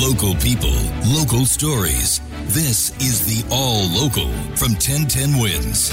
Local people, local stories. This is the All Local from 1010 Wins.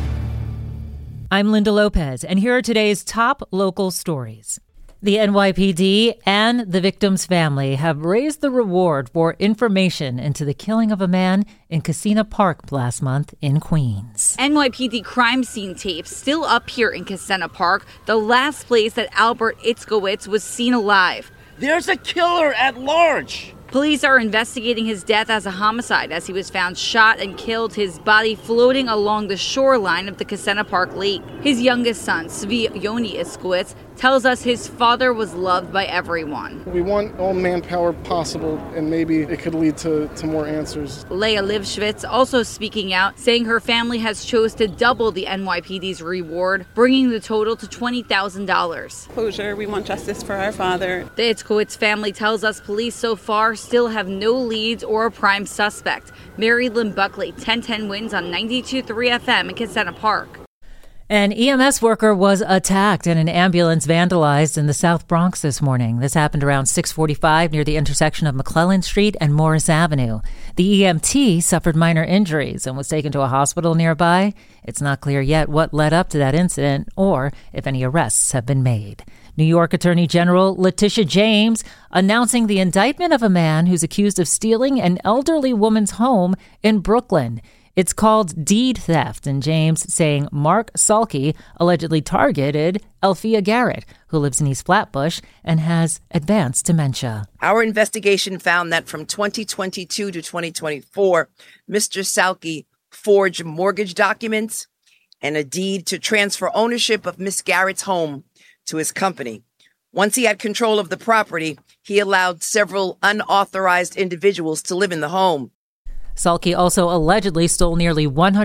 I'm Linda Lopez, and here are today's top local stories. The NYPD and the victim's family have raised the reward for information into the killing of a man in Kissena Park last month in Queens. NYPD crime scene tapes still up here in Kissena Park, the last place that Albert Itzkowitz was seen alive. There's a killer at large. Police are investigating his death as a homicide as he was found shot and killed, his body floating along the shoreline of the Kissena Park Lake. His youngest son, Zvi Yoni Itzkowitz, tells us his father was loved by everyone. We want all manpower possible, and maybe it could lead to more answers. Leah Livschwitz also speaking out, saying her family has chose to double the NYPD's reward, bringing the total to $20,000. Closure, we want justice for our father. The Itzkowitz family tells us police so far still have no leads or a prime suspect. Mary Lynn Buckley, 1010 Wins on 92.3 FM in Kissena Park. An EMS worker was attacked and an ambulance vandalized in the South Bronx this morning. This happened around 6:45 near the intersection of McClellan Street and Morris Avenue. The EMT suffered minor injuries and was taken to a hospital nearby. It's not clear yet what led up to that incident or if any arrests have been made. New York Attorney General Letitia James announcing the indictment of a man who's accused of stealing an elderly woman's home in Brooklyn. It's called deed theft, and James saying Mark Salke allegedly targeted Elfia Garrett, who lives in East Flatbush and has advanced dementia. Our investigation found that from 2022 to 2024, Mr. Salke forged mortgage documents and a deed to transfer ownership of Miss Garrett's home to his company. Once he had control of the property, he allowed several unauthorized individuals to live in the home. Salke also allegedly stole nearly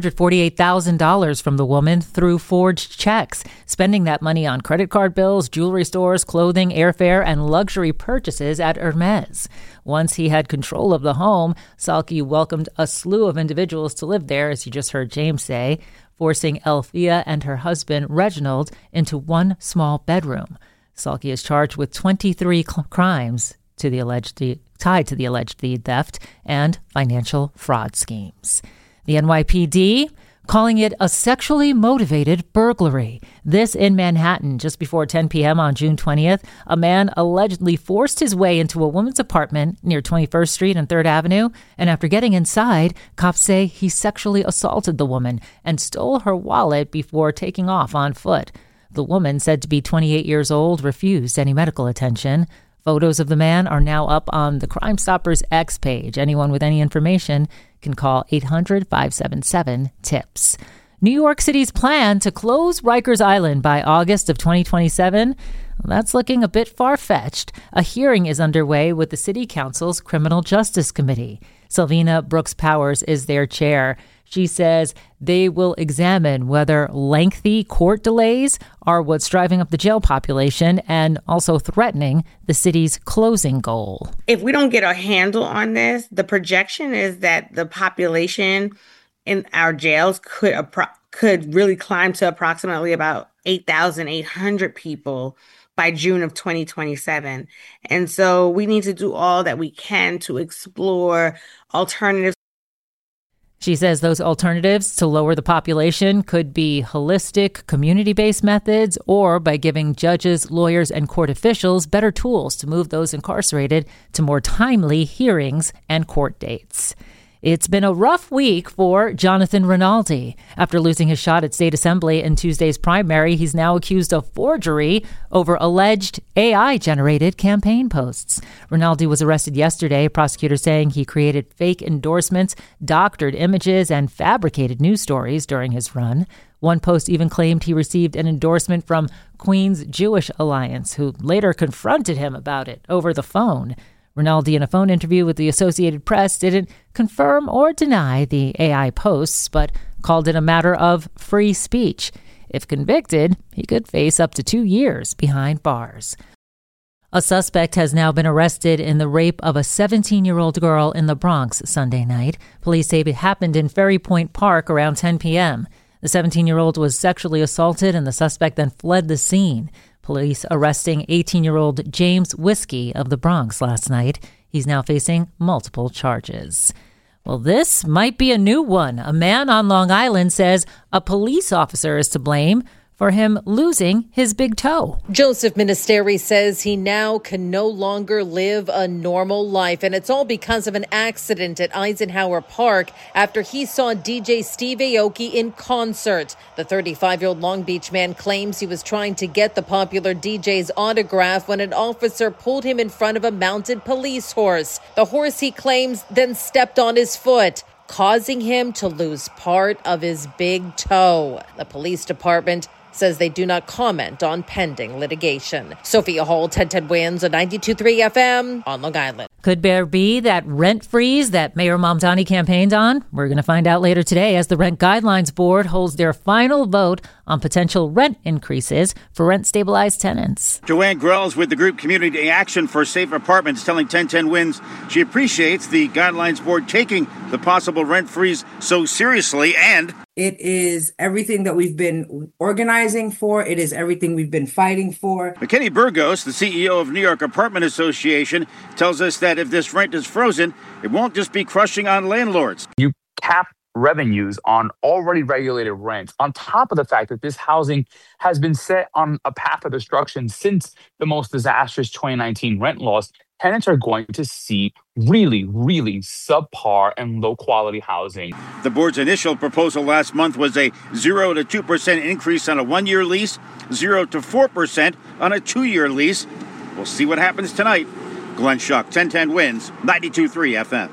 $148,000 from the woman through forged checks, spending that money on credit card bills, jewelry stores, clothing, airfare, and luxury purchases at Hermes. Once he had control of the home, Salke welcomed a slew of individuals to live there, as you just heard James say, forcing Elfia and her husband, Reginald, into one small bedroom. Salke is charged with 23 crimes tied to the alleged deed theft and financial fraud schemes. The NYPD calling it a sexually motivated burglary. This in Manhattan, just before 10 p.m. on June 20th, a man allegedly forced his way into a woman's apartment near 21st Street and 3rd Avenue, and after getting inside, cops say he sexually assaulted the woman and stole her wallet before taking off on foot. The woman, said to be 28 years old, refused any medical attention. Photos of the man are now up on the Crime Stoppers X page. Anyone with any information can call 800-577-TIPS. New York City's plan to close Rikers Island by August of 2027, that's looking a bit far-fetched. A hearing is underway with the City Council's Criminal Justice Committee. Sylvina Brooks Powers is their chair. She says they will examine whether lengthy court delays are what's driving up the jail population and also threatening the city's closing goal. If we don't get a handle on this, the projection is that the population in our jails could really climb to approximately about 8,800 people by June of 2027. And so we need to do all that we can to explore alternatives. She says those alternatives to lower the population could be holistic, community-based methods or by giving judges, lawyers, and court officials better tools to move those incarcerated to more timely hearings and court dates. It's been a rough week for Jonathan Rinaldi. After losing his shot at state assembly in Tuesday's primary, he's now accused of forgery over alleged AI-generated campaign posts. Rinaldi was arrested yesterday, prosecutors saying he created fake endorsements, doctored images, and fabricated news stories during his run. One post even claimed he received an endorsement from Queens Jewish Alliance, who later confronted him about it over the phone. Rinaldi, in a phone interview with the Associated Press, didn't confirm or deny the AI posts, but called it a matter of free speech. If convicted, he could face up to 2 years behind bars. A suspect has now been arrested in the rape of a 17-year-old girl in the Bronx Sunday night. Police say it happened in Ferry Point Park around 10 p.m. The 17-year-old was sexually assaulted, and the suspect then fled the scene. Police arresting 18-year-old James Whiskey of the Bronx last night. He's now facing multiple charges. Well, this might be a new one. A man on Long Island says a police officer is to blame for him losing his big toe. Joseph Ministeri says he now can no longer live a normal life, and it's all because of an accident at Eisenhower Park after he saw DJ Steve Aoki in concert. The 35-year-old Long Beach man claims he was trying to get the popular DJ's autograph when an officer pulled him in front of a mounted police horse. The horse, he claims, then stepped on his foot, causing him to lose part of his big toe. The police department says they do not comment on pending litigation. Sophia Hall, 1010 Wins on 92.3 FM on Long Island. Could there be that rent freeze that Mayor Mamdani campaigned on? We're going to find out later today as the Rent Guidelines Board holds their final vote on potential rent increases for rent-stabilized tenants. Joanne Grells with the group Community Action for Safe Apartments telling 1010 Wins she appreciates the Guidelines Board taking the possible rent freeze so seriously, and it is everything that we've been organizing for. It is everything we've been fighting for. McKinney Burgos, the CEO of New York Apartment Association, tells us that if this rent is frozen, it won't just be crushing on landlords. You cap revenues on already regulated rents, on top of the fact that this housing has been set on a path of destruction since the most disastrous 2019 rent laws. Tenants are going to see really, really subpar and low-quality housing. The board's initial proposal last month was a 0 to 2% increase on a one-year lease, 0 to 4% on a two-year lease. We'll see what happens tonight. Glenn Schuck, 1010 Wins, 92.3 FM.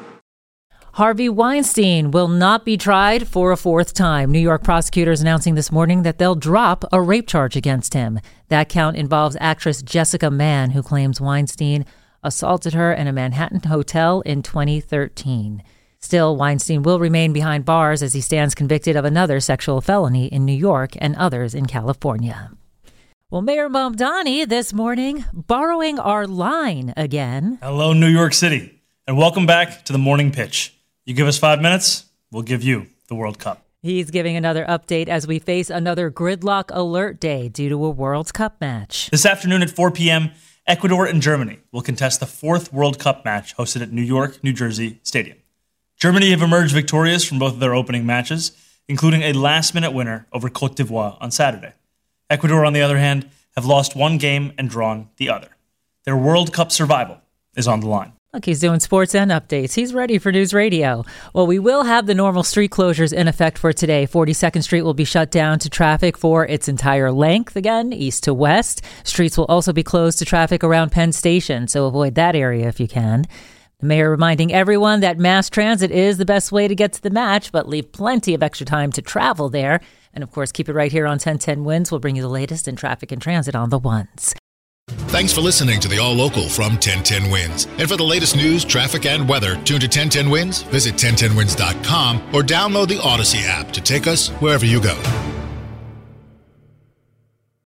Harvey Weinstein will not be tried for a fourth time. New York prosecutors announcing this morning that they'll drop a rape charge against him. That count involves actress Jessica Mann, who claims Weinstein assaulted her in a Manhattan hotel in 2013. Still, Weinstein will remain behind bars as he stands convicted of another sexual felony in New York and others in California. Well, Mayor Mamdani this morning borrowing our line again. Hello, New York City, and welcome back to the morning pitch. You give us 5 minutes, we'll give you the World Cup. He's giving another update as we face another gridlock alert day due to a World Cup match. This afternoon at 4 p.m., Ecuador and Germany will contest the fourth World Cup match hosted at New York, New Jersey Stadium. Germany have emerged victorious from both of their opening matches, including a last-minute winner over Côte d'Ivoire on Saturday. Ecuador, on the other hand, have lost one game and drawn the other. Their World Cup survival is on the line. Look, he's doing sports and updates. He's ready for News Radio. Well, we will have the normal street closures in effect for today. 42nd Street will be shut down to traffic for its entire length, again, east to west. Streets will also be closed to traffic around Penn Station, so avoid that area if you can. The mayor reminding everyone that mass transit is the best way to get to the match, but leave plenty of extra time to travel there. And, of course, keep it right here on 1010 Wins. We'll bring you the latest in traffic and transit on the ones. Thanks for listening to the All Local from 1010 Wins. And for the latest news, traffic, and weather, tune to 1010 Wins, visit 1010wins.com, or download the Odyssey app to take us wherever you go.